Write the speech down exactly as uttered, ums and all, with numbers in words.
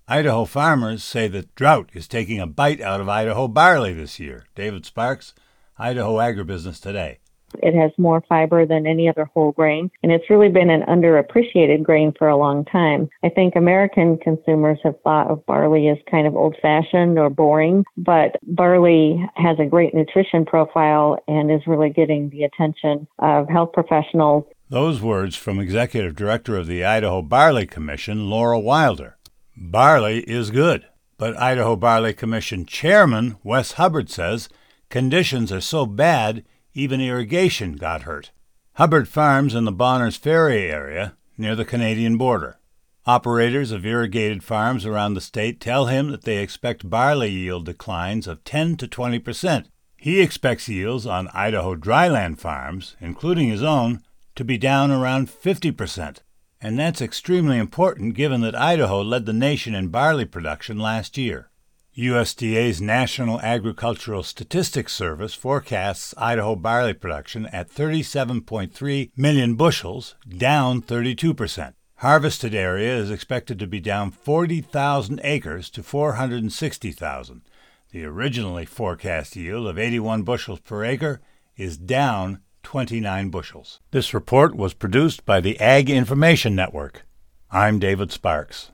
Idaho farmers say that drought is taking a bite out of Idaho barley this year. David Sparks, Idaho Agribusiness Today. It has more fiber than any other whole grain, and it's really been an underappreciated grain for a long time. I think American consumers have thought of barley as kind of old-fashioned or boring, but barley has a great nutrition profile and is really getting the attention of health professionals. Those words from Executive Director of the Idaho Barley Commission, Laura Wilder. Barley is good, but Idaho Barley Commission Chairman Wes Hubbard says conditions are so bad even irrigation got hurt. Hubbard farms in the Bonners Ferry area near the Canadian border. Operators of irrigated farms around the state tell him that they expect barley yield declines of ten to twenty percent. He expects yields on Idaho dryland farms, including his own, to be down around fifty percent. And that's extremely important given that Idaho led the nation in barley production last year. U S D A's National Agricultural Statistics Service forecasts Idaho barley production at thirty-seven point three million bushels, down thirty-two percent. Harvested area is expected to be down forty thousand acres to four hundred sixty thousand. The originally forecast yield of eighty-one bushels per acre is down twenty-nine bushels. This report was produced by the Ag Information Network. I'm David Sparks.